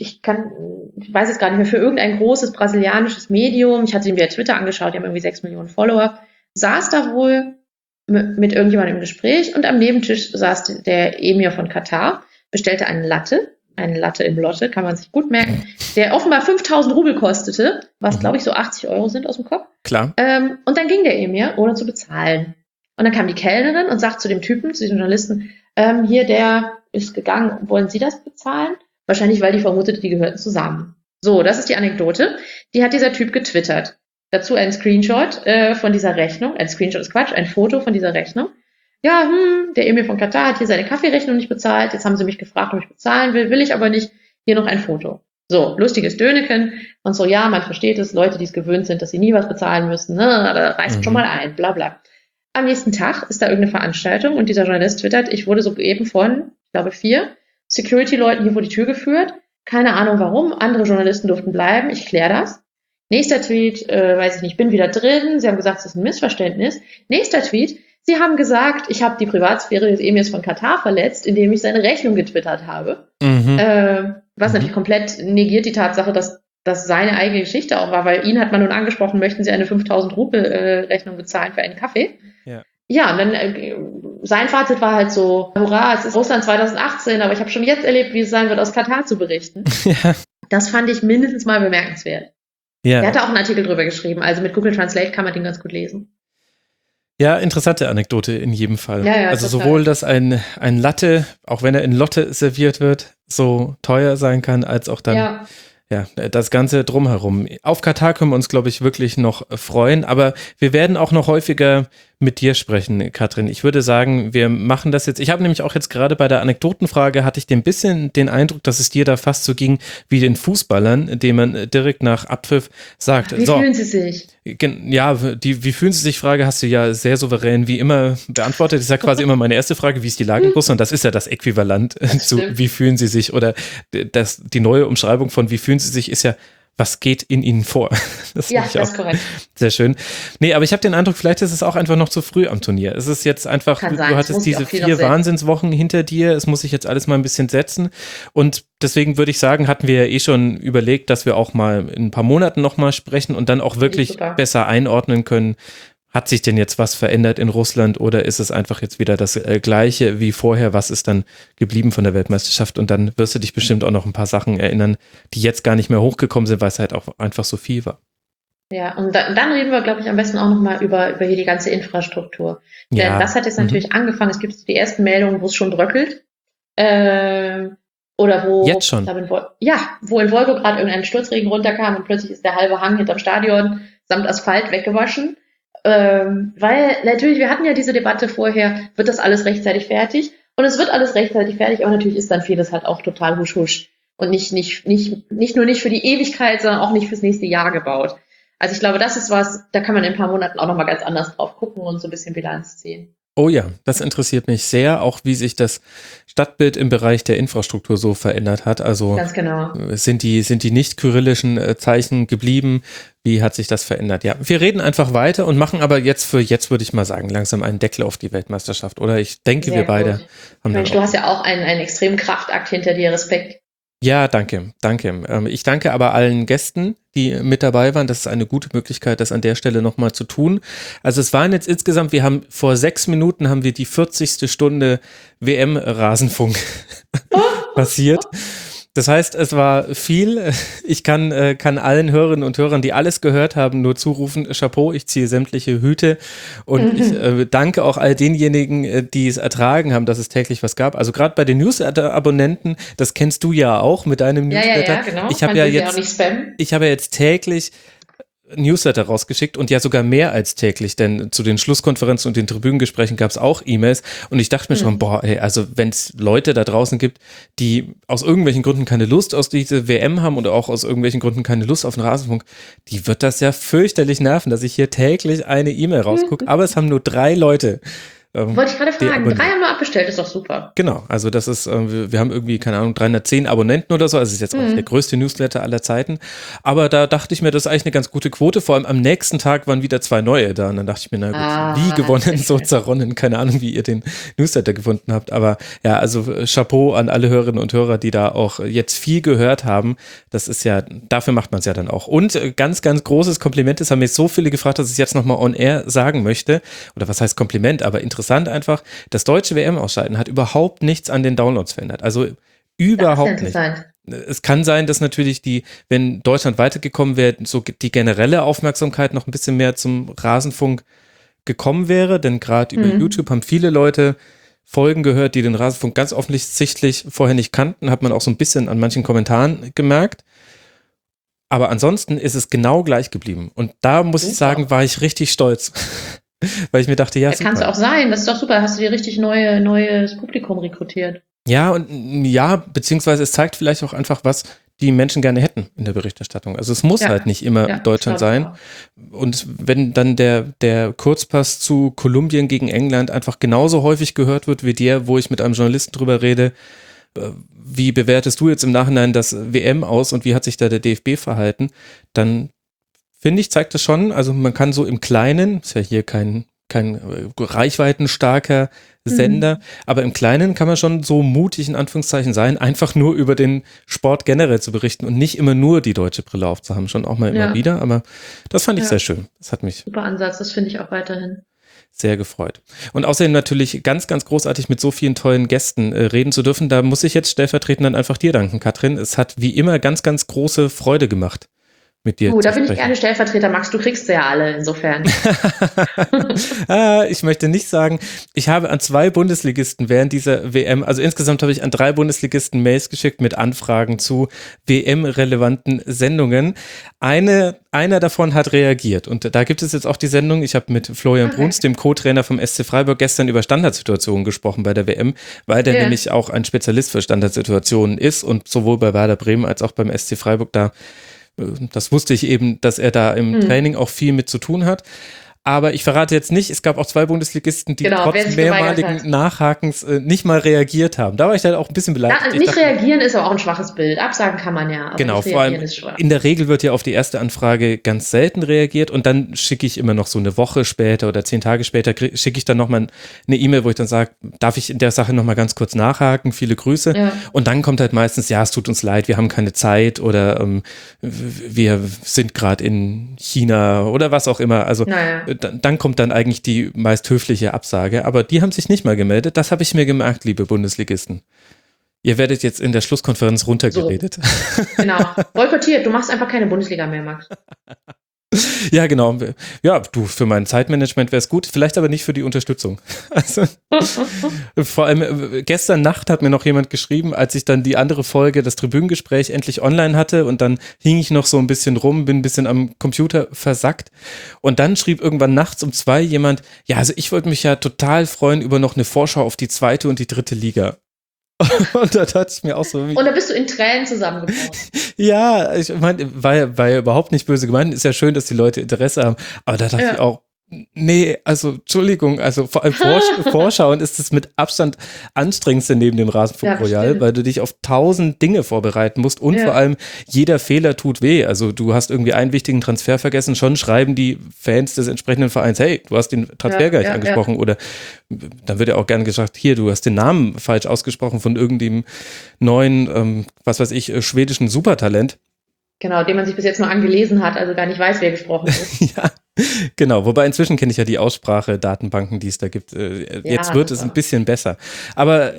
weiß jetzt gar nicht mehr, für irgendein großes brasilianisches Medium, ich hatte ihn via Twitter angeschaut, die haben irgendwie 6 Millionen Follower, saß da wohl mit irgendjemandem im Gespräch und am Nebentisch saß der Emir von Katar, bestellte eine Latte im Lotte, kann man sich gut merken, der offenbar 5.000 Rubel kostete, was glaube ich so 80 Euro sind aus dem Kopf. Klar. Und dann ging der Emir, ohne zu bezahlen. Und dann kam die Kellnerin und sagt zu dem Typen, zu diesem Journalisten, hier, der ist gegangen, wollen Sie das bezahlen? Wahrscheinlich, weil die vermutete, die gehörten zusammen. So, das ist die Anekdote. Die hat dieser Typ getwittert. Dazu ein Screenshot von dieser Rechnung. Ein Screenshot ist Quatsch, ein Foto von dieser Rechnung. Ja, der Emir von Katar hat hier seine Kaffeerechnung nicht bezahlt. Jetzt haben sie mich gefragt, ob ich bezahlen will ich aber nicht. Hier noch ein Foto. So, lustiges Döneken. Und so, ja, man versteht es. Leute, die es gewöhnt sind, dass sie nie was bezahlen müssen. Ne, da reißt schon mal ein, bla bla. Am nächsten Tag ist da irgendeine Veranstaltung und dieser Journalist twittert, ich wurde soeben von, ich glaube 4 Security-Leuten hier vor die Tür geführt. Keine Ahnung warum. Andere Journalisten durften bleiben. Ich kläre das. Nächster Tweet, weiß ich nicht, bin wieder drin. Sie haben gesagt, es ist ein Missverständnis. Nächster Tweet, Sie haben gesagt, ich habe die Privatsphäre des Emirs von Katar verletzt, indem ich seine Rechnung getwittert habe. Was natürlich komplett negiert die Tatsache, dass das seine eigene Geschichte auch war, weil ihn hat man nun angesprochen, möchten Sie eine 5.000 Rubel Rechnung bezahlen für einen Kaffee? Ja, und dann sein Fazit war halt so, hurra, es ist Russland 2018, aber ich habe schon jetzt erlebt, wie es sein wird, aus Katar zu berichten. Ja. Das fand ich mindestens mal bemerkenswert. Ja. Er hatte auch einen Artikel drüber geschrieben, also mit Google Translate kann man den ganz gut lesen. Ja, interessante Anekdote in jedem Fall. Ja, also total. Sowohl, dass ein Latte, auch wenn er in Lotte serviert wird, so teuer sein kann, als auch dann ja, das Ganze drumherum. Auf Katar können wir uns, glaube ich, wirklich noch freuen, aber wir werden auch noch häufiger mit dir sprechen, Katrin. Ich würde sagen, wir machen das jetzt. Ich habe nämlich auch jetzt gerade bei der Anekdotenfrage, hatte ich ein bisschen den Eindruck, dass es dir da fast so ging wie den Fußballern, denen man direkt nach Abpfiff sagt. Wie fühlen sie sich? Ja, wie fühlen sie sich? Frage hast du ja sehr souverän wie immer beantwortet. Das ist ja quasi immer meine erste Frage, wie ist die Lage in Russland? Das ist ja das Äquivalent zu wie fühlen sie sich? Oder die neue Umschreibung von wie fühlen sie sich ist ja, was geht in ihnen vor? Das ist korrekt. Sehr schön. Nee, aber ich habe den Eindruck, vielleicht ist es auch einfach noch zu früh am Turnier. Es ist jetzt einfach, du hattest diese 4 Wahnsinnswochen hinter dir, es muss sich jetzt alles mal ein bisschen setzen und deswegen würde ich sagen, hatten wir ja schon überlegt, dass wir auch mal in ein paar Monaten nochmal sprechen und dann auch wirklich besser einordnen können, Hat sich denn jetzt was verändert in Russland oder ist es einfach jetzt wieder das Gleiche wie vorher? Was ist dann geblieben von der Weltmeisterschaft? Und dann wirst du dich bestimmt auch noch ein paar Sachen erinnern, die jetzt gar nicht mehr hochgekommen sind, weil es halt auch einfach so viel war. Ja, und dann reden wir, glaube ich, am besten auch nochmal über hier die ganze Infrastruktur. Ja. Denn das hat jetzt natürlich angefangen. Es gibt die ersten Meldungen, wo es schon bröckelt. Oder wo, jetzt schon. Wo in Wolgograd irgendein Sturzregen runterkam und plötzlich ist der halbe Hang hinterm Stadion samt Asphalt weggewaschen. Weil natürlich, wir hatten ja diese Debatte vorher, wird das alles rechtzeitig fertig? Und es wird alles rechtzeitig fertig, aber natürlich ist dann vieles halt auch total husch husch und nicht nur nicht für die Ewigkeit, sondern auch nicht fürs nächste Jahr gebaut. Also ich glaube, das ist was, da kann man in ein paar Monaten auch nochmal ganz anders drauf gucken und so ein bisschen Bilanz ziehen. Oh ja, das interessiert mich sehr, auch wie sich das Stadtbild im Bereich der Infrastruktur so verändert hat. Also ganz genau. Sind die nicht kyrillischen Zeichen geblieben? Wie hat sich das verändert? Ja, wir reden einfach weiter und machen aber jetzt würde ich mal sagen, langsam einen Deckel auf die Weltmeisterschaft, oder? Ich denke, wir beide haben Mensch, du hast ja auch einen extremen Kraftakt hinter dir, Respekt. Ja, danke. Ich danke aber allen Gästen, die mit dabei waren. Das ist eine gute Möglichkeit, das an der Stelle nochmal zu tun. Also es waren jetzt insgesamt, vor 6 Minuten haben wir die 40. Stunde WM-Rasenfunk passiert. Das heißt, es war viel. Ich kann allen Hörerinnen und Hörern, die alles gehört haben, nur zurufen, Chapeau, ich ziehe sämtliche Hüte und ich danke auch all denjenigen, die es ertragen haben, dass es täglich was gab. Also gerade bei den Newsletter-Abonnenten, das kennst du ja auch mit deinem Newsletter. Ja, genau. Ich habe ja jetzt täglich Newsletter rausgeschickt und ja sogar mehr als täglich, denn zu den Schlusskonferenzen und den Tribünengesprächen gab es auch E-Mails und ich dachte mir schon, also wenn es Leute da draußen gibt, die aus irgendwelchen Gründen keine Lust auf diese WM haben oder auch aus irgendwelchen Gründen keine Lust auf den Rasenfunk, die wird das ja fürchterlich nerven, dass ich hier täglich eine E-Mail rausgucke, aber es haben nur 3 Leute. Wollte ich gerade fragen, 3 haben wir abbestellt, ist doch super. Genau, also das ist, wir haben irgendwie, keine Ahnung, 310 Abonnenten oder so, also es ist jetzt auch nicht der größte Newsletter aller Zeiten, aber da dachte ich mir, das ist eigentlich eine ganz gute Quote, vor allem am nächsten Tag waren wieder 2 neue da und dann dachte ich mir, na gut, wie gewonnen, so zerronnen, keine Ahnung, wie ihr den Newsletter gefunden habt, aber ja, also Chapeau an alle Hörerinnen und Hörer, die da auch jetzt viel gehört haben, das ist ja, dafür macht man es ja dann auch und ganz, ganz großes Kompliment, es haben mir so viele gefragt, dass ich es jetzt nochmal on air sagen möchte, oder was heißt Kompliment, aber interessant einfach, das deutsche WM-Ausschalten hat überhaupt nichts an den Downloads verändert. Also überhaupt nicht. Es kann sein, dass natürlich wenn Deutschland weitergekommen wäre, so die generelle Aufmerksamkeit noch ein bisschen mehr zum Rasenfunk gekommen wäre, denn gerade über YouTube haben viele Leute Folgen gehört, die den Rasenfunk ganz offensichtlich vorher nicht kannten, hat man auch so ein bisschen an manchen Kommentaren gemerkt. Aber ansonsten ist es genau gleich geblieben. Und da muss ich sagen, war ich richtig stolz. Weil ich mir dachte, ja, super. Kann es auch sein, das ist doch super, hast du dir richtig neues Publikum rekrutiert. Ja, beziehungsweise es zeigt vielleicht auch einfach, was die Menschen gerne hätten in der Berichterstattung. Also es muss halt nicht immer Deutschland sein. Und wenn dann der Kurzpass zu Kolumbien gegen England einfach genauso häufig gehört wird wie der, wo ich mit einem Journalisten drüber rede, wie bewertest du jetzt im Nachhinein das WM aus und wie hat sich da der DFB verhalten, dann finde ich, zeigt das schon, also man kann so im Kleinen, ist ja hier kein reichweitenstarker Sender, aber im Kleinen kann man schon so mutig in Anführungszeichen sein, einfach nur über den Sport generell zu berichten und nicht immer nur die deutsche Brille aufzuhaben, schon auch mal immer wieder, aber das fand ich sehr schön. Das hat mich super Ansatz, das finde ich auch weiterhin sehr gefreut. Und außerdem natürlich ganz, ganz großartig mit so vielen tollen Gästen reden zu dürfen. Da muss ich jetzt stellvertretend dann einfach dir danken, Katrin. Es hat wie immer ganz, ganz große Freude gemacht. Mit dir da bin ich gerne Stellvertreter, Max, du kriegst sie ja alle, insofern. Ich möchte nicht sagen, ich habe an 2 Bundesligisten während dieser WM, also insgesamt habe ich an 3 Bundesligisten Mails geschickt mit Anfragen zu WM-relevanten Sendungen. Einer davon hat reagiert und da gibt es jetzt auch die Sendung, ich habe mit Florian Bruns, dem Co-Trainer vom SC Freiburg, gestern über Standardsituationen gesprochen bei der WM, weil der nämlich auch ein Spezialist für Standardsituationen ist und sowohl bei Werder Bremen als auch beim SC Freiburg das wusste ich eben, dass er da im Training auch viel mit zu tun hat. Aber ich verrate jetzt nicht, es gab auch 2 Bundesligisten, die trotz mehrmaligen Nachhakens nicht mal reagiert haben. Da war ich dann auch ein bisschen beleidigt. Nicht reagieren ist aber auch ein schwaches Bild. Absagen kann man ja. Aber genau, vor allem in der Regel wird ja auf die erste Anfrage ganz selten reagiert und dann schicke ich immer noch so eine Woche später oder 10 Tage später schicke ich dann nochmal eine E-Mail, wo ich dann sage, darf ich in der Sache nochmal ganz kurz nachhaken, viele Grüße. Ja. Und dann kommt halt meistens, ja, es tut uns leid, wir haben keine Zeit oder wir sind gerade in China oder was auch immer. Also dann kommt dann eigentlich die meist höfliche Absage, aber die haben sich nicht mal gemeldet. Das habe ich mir gemerkt, liebe Bundesligisten. Ihr werdet jetzt in der Schlusskonferenz runtergeredet. So, genau. Boykottiert, du machst einfach keine Bundesliga mehr, Max. Ja, genau. Ja, du, für mein Zeitmanagement wäre es gut, vielleicht aber nicht für die Unterstützung. Also, vor allem gestern Nacht hat mir noch jemand geschrieben, als ich dann die andere Folge, das Tribünengespräch, endlich online hatte und dann hing ich noch so ein bisschen rum, bin ein bisschen am Computer versackt und dann schrieb irgendwann nachts um 2 jemand, ja, also ich wollte mich ja total freuen über noch eine Vorschau auf die 2. und die 3. Liga. Und da dachte ich mir auch so. Und da bist du in Tränen zusammengebrochen. Ja, ich meine, war ja überhaupt nicht böse gemeint. Ist ja schön, dass die Leute Interesse haben. Aber da dachte ich auch, nee, also Entschuldigung, also vor allem Vorschauen ist das mit Abstand anstrengendste neben dem Rasenfunk Royal, weil du dich auf 1000 Dinge vorbereiten musst und vor allem jeder Fehler tut weh. Also du hast irgendwie einen wichtigen Transfer vergessen, schon schreiben die Fans des entsprechenden Vereins, hey, du hast den Transfer gar nicht angesprochen oder dann wird ja auch gerne gesagt, hier, du hast den Namen falsch ausgesprochen von irgendeinem neuen, was weiß ich, schwedischen Supertalent. Genau, den man sich bis jetzt nur angelesen hat, also gar nicht weiß, wer gesprochen ist. Ja, genau. Wobei inzwischen kenne ich ja die Aussprache-Datenbanken, die es da gibt. Jetzt wird es ein bisschen besser. Aber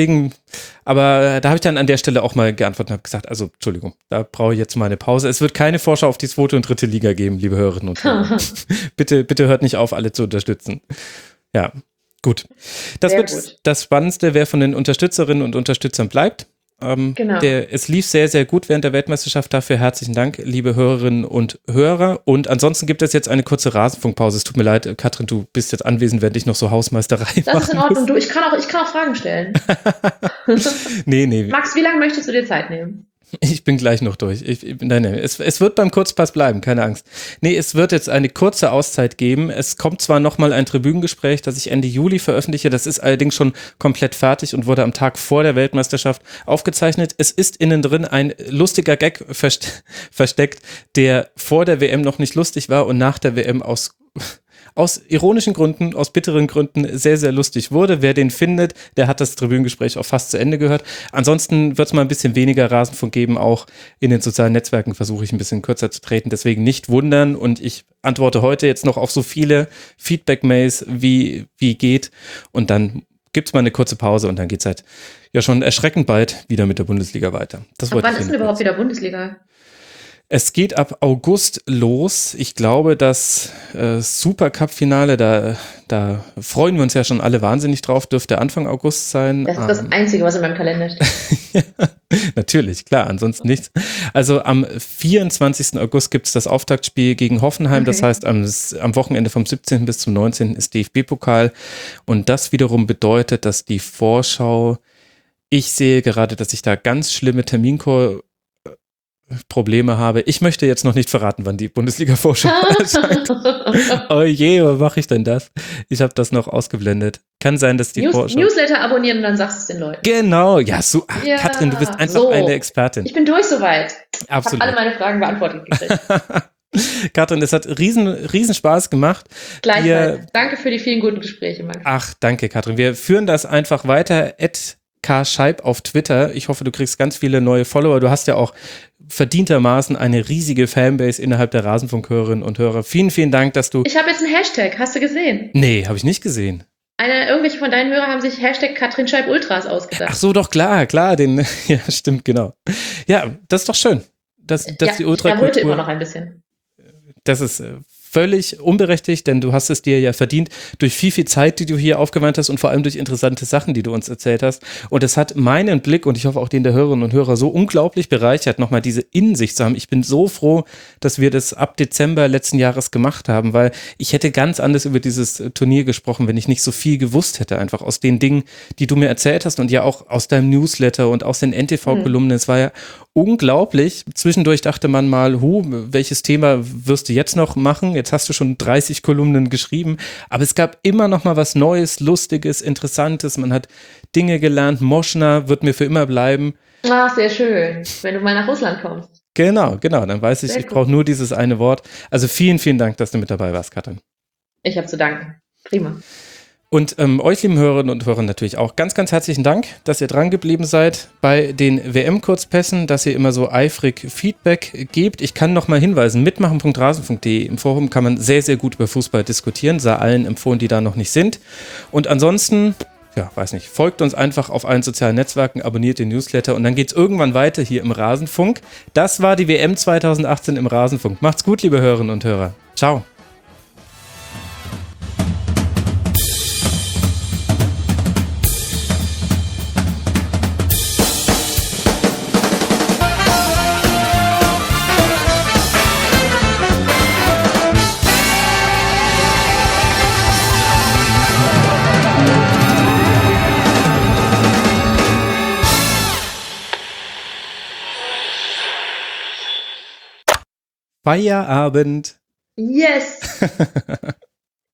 da habe ich dann an der Stelle auch mal geantwortet und habe gesagt, also Entschuldigung, da brauche ich jetzt mal eine Pause. Es wird keine Vorschau auf die 2. und 3. Liga geben, liebe Hörerinnen und Hörer. Bitte hört nicht auf, alle zu unterstützen. Ja, gut. Das wird das Spannendste, wer von den Unterstützerinnen und Unterstützern bleibt. Genau. Es lief sehr, sehr gut während der Weltmeisterschaft. Dafür herzlichen Dank, liebe Hörerinnen und Hörer. Und ansonsten gibt es jetzt eine kurze Rasenfunkpause. Es tut mir leid, Katrin, du bist jetzt anwesend, während ich noch so Hausmeisterei mache. Das ist in Ordnung. Du, ich kann auch Fragen stellen. Nee. Max, wie lange möchtest du dir Zeit nehmen? Ich bin gleich noch durch. Nein. Es wird beim Kurzpass bleiben, keine Angst. Nee, es wird jetzt eine kurze Auszeit geben. Es kommt zwar nochmal ein Tribünengespräch, das ich Ende Juli veröffentliche. Das ist allerdings schon komplett fertig und wurde am Tag vor der Weltmeisterschaft aufgezeichnet. Es ist innen drin ein lustiger Gag versteckt, der vor der WM noch nicht lustig war und nach der WM aus ironischen Gründen, aus bitteren Gründen sehr, sehr lustig wurde. Wer den findet, der hat das Tribünengespräch auch fast zu Ende gehört. Ansonsten wird es mal ein bisschen weniger Rasenfunk geben. Auch in den sozialen Netzwerken versuche ich ein bisschen kürzer zu treten. Deswegen nicht wundern. Und ich antworte heute jetzt noch auf so viele Feedback-Mails wie geht. Und dann gibt es mal eine kurze Pause und dann geht es halt ja schon erschreckend bald wieder mit der Bundesliga weiter. Wann ist denn überhaupt wieder Bundesliga? Es geht ab August los. Ich glaube, das Supercup-Finale, da freuen wir uns ja schon alle wahnsinnig drauf, dürfte Anfang August sein. Das ist das Einzige, was in meinem Kalender steht. Ja, natürlich, klar, ansonsten nichts. Also am 24. August gibt es das Auftaktspiel gegen Hoffenheim. Okay. Das heißt, am Wochenende vom 17. bis zum 19. ist DFB-Pokal. Und das wiederum bedeutet, dass die Vorschau, ich sehe gerade, dass ich da ganz schlimme Probleme habe. Ich möchte jetzt noch nicht verraten, wann die Bundesliga-Vorschau erscheint. Oh je, wo mache ich denn das? Ich habe das noch ausgeblendet. Kann sein, dass die Vorschau... Newsletter abonnieren und dann sagst du es den Leuten. Genau, ja, so. Ja, Katrin, du bist einfach eine Expertin. Ich bin durch soweit. Absolut. Ich habe alle meine Fragen beantwortet gekriegt. Katrin, es hat riesen Spaß gemacht. Gleichfalls. Danke für die vielen guten Gespräche, Max. Ach, danke, Katrin. Wir führen das einfach weiter. @kscheib auf Twitter. Ich hoffe, du kriegst ganz viele neue Follower. Du hast ja auch verdientermaßen eine riesige Fanbase innerhalb der Rasenfunkhörerinnen und Hörer. Vielen, vielen Dank, dass du... Ich habe jetzt einen Hashtag. Hast du gesehen? Nee, habe ich nicht gesehen. Irgendwelche von deinen Hörern haben sich Hashtag Katrin Scheib Ultras ausgedacht. Ach so, doch, klar, ja, stimmt, genau. Ja, das ist doch schön. Dass die Ultrakultur... Ich immer noch ein bisschen. Das ist völlig unberechtigt, denn du hast es dir ja verdient durch viel Zeit, die du hier aufgewandt hast und vor allem durch interessante Sachen, die du uns erzählt hast. Und es hat meinen Blick und ich hoffe auch den der Hörerinnen und Hörer so unglaublich bereichert, nochmal diese Innensicht zu haben. Ich bin so froh, dass wir das ab Dezember letzten Jahres gemacht haben, weil ich hätte ganz anders über dieses Turnier gesprochen, wenn ich nicht so viel gewusst hätte, einfach aus den Dingen, die du mir erzählt hast und ja auch aus deinem Newsletter und aus den NTV-Kolumnen. Es war ja unglaublich. Zwischendurch dachte man mal, welches Thema wirst du jetzt noch machen? Jetzt hast du schon 30 Kolumnen geschrieben, aber es gab immer noch mal was Neues, Lustiges, Interessantes. Man hat Dinge gelernt. Moschner wird mir für immer bleiben. Ach, sehr schön, wenn du mal nach Russland kommst. Genau. Dann weiß ich brauche nur dieses eine Wort. Also vielen, vielen Dank, dass du mit dabei warst, Katrin. Ich habe zu danken. Prima. Und euch, lieben Hörerinnen und Hörer, natürlich auch ganz, ganz herzlichen Dank, dass ihr dran geblieben seid bei den WM-Kurzpässen, dass ihr immer so eifrig Feedback gebt. Ich kann noch mal hinweisen, mitmachen.rasen.de. Im Forum kann man sehr, sehr gut über Fußball diskutieren. Sei allen empfohlen, die da noch nicht sind. Und ansonsten, ja, weiß nicht, folgt uns einfach auf allen sozialen Netzwerken, abonniert den Newsletter und dann geht's irgendwann weiter hier im Rasenfunk. Das war die WM 2018 im Rasenfunk. Macht's gut, liebe Hörerinnen und Hörer. Ciao. Feierabend. Yes!